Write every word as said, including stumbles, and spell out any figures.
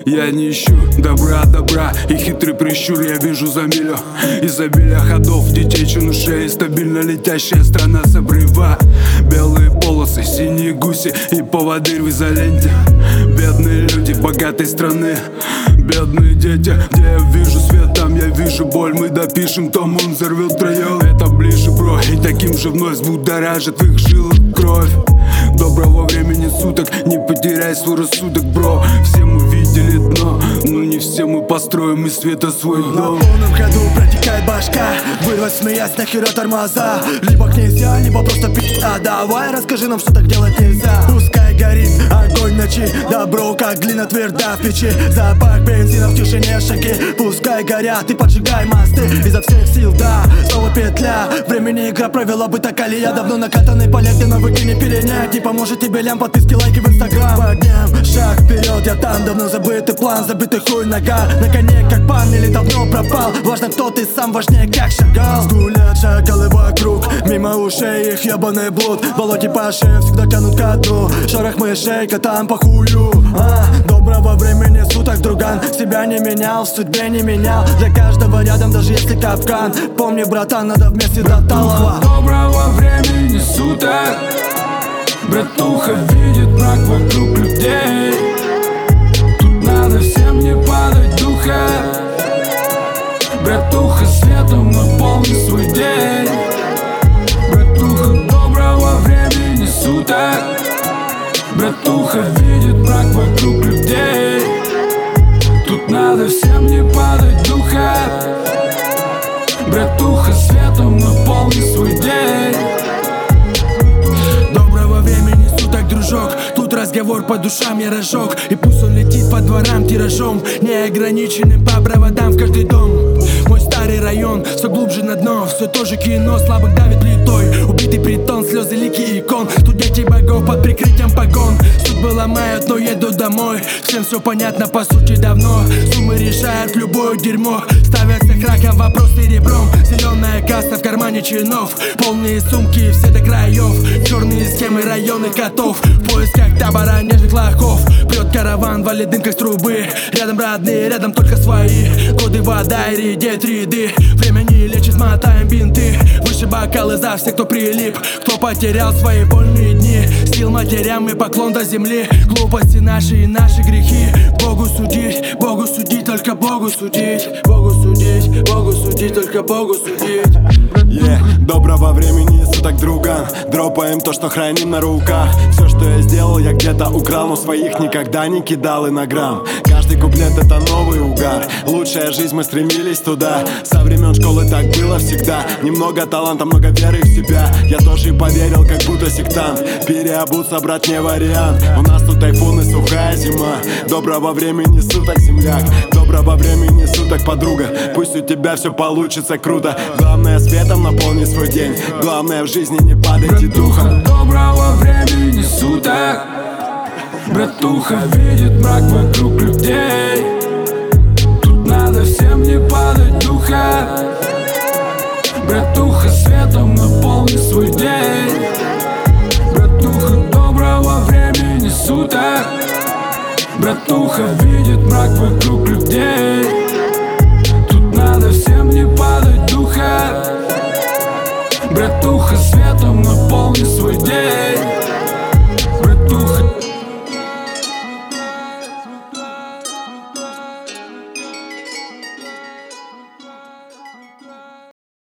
Я не ищу добра, добра и хитрый прищур я вижу за милю. Изобилие ходов, детей, чинушей, стабильно летящая страна с обрыва. Белые полосы, синие гуси и поводырь в изоленте. Бедные люди богатой страны, бедные дети. Где я вижу свет, там я вижу боль. Мы допишем, то он взорвет втроем. Это ближе, бро, и таким же вновь будоражит в их жилах кровь. Доброго времени суток, не потеряй свой рассудок, бро. Все мы видели дно, но не все мы построим из света свой дом. На полном ходу протекает башка, вырвать смеясь нахера тормоза. Либо князья, либо просто пи***а. Давай расскажи нам, что так делать нельзя. Пускай горит огонь ночи, добро как глина тверда в печи. Запах бензина в тишине шаги, пускай горят и поджигай мосты изо всех сил, да, снова петля. Времени игра провела бы так, али я давно накатанный полет, где навыки не перенять. Не поможет тебе лям, подписки, лайки в инстаграм. Подням шаг вперед, я там, давно забытый план, забытый хуй нога. На коне как пан или давно пропал. Важно, кто ты сам, важнее как шагал. Скулят шакалы вокруг, мимо ушей их ебаный блуд. Болоте по шее всегда тянут ко дну. Шорох мышей, котам по хую. а, Доброго времени суток, друган. Себя не менял, в судьбе не менял. Для каждого рядом, даже если капкан. Помни, братан, надо вместе до талого. Доброго времени суток. Братуха видит мрак вокруг людей. Тут надо всем не падать духа. Братуха светом наполни свой день. Братуха, доброго времени суток. Братуха видит мрак вокруг людей. Тут надо всем не падать духа. Братуха светом наполни свой день. Доброго времени суток, дружок. Тут разговор по душам я разжег. И пусть он летит по дворам тиражом, неограниченным по проводам в каждый дом. Мой старый район, все глубже на дно. Все то же кино, слабых давит плитой. Убитый притон, слезы, лики икон. Тут дети богов под прикрытием погон. Судьбы ломают, но еду домой. Всем все понятно, по сути, давно. Суммы решают любое дерьмо. Ставятся краком вопросы ребром. Зеленая каста в кармане чинов. Полные сумки, все до краев. Черные схемы, районы котов. В поисках табора нежных лохов. Прет караван, валит дым как с трубы. Рядом родные, рядом только свои. Годы вода и редеют ряды. Время не лечит, мотаем бинты. Выше бокалы за всех, кто прилип. Кто потерял свои вольные дни. Сил матерям и поклон до земли. Глупости наши и наши грехи. Богу судить, Богу судить, только Богу судить. Богу судить, Богу судить, только Богу судить. Yeah. Доброго времени суток, друган. Дропаем то, что храним на руках. Все, что я сделал, я где-то украл, но своих никогда не кидал и на грамм. Каждый куплет — это новый угар. Лучшая жизнь, мы стремились туда. Со времен школы так было всегда. Немного таланта, много веры в себя. Я тоже и поверил, как будто сектант. Переобуться, брат, не вариант. У нас тут тайфун и сухая зима. Доброго времени суток, земляк. Доброго времени суток, подруга. Пусть у тебя все получится круто. Главное, светом наполни свой день. Главное, в жизни не падайте духом. Доброго времени суток. Братуха видит мрак вокруг людей. Тут надо всем не падать духа. Братуха светом наполни свой день. Братуха, доброго времени суток. Братуха видит мрак вокруг людей.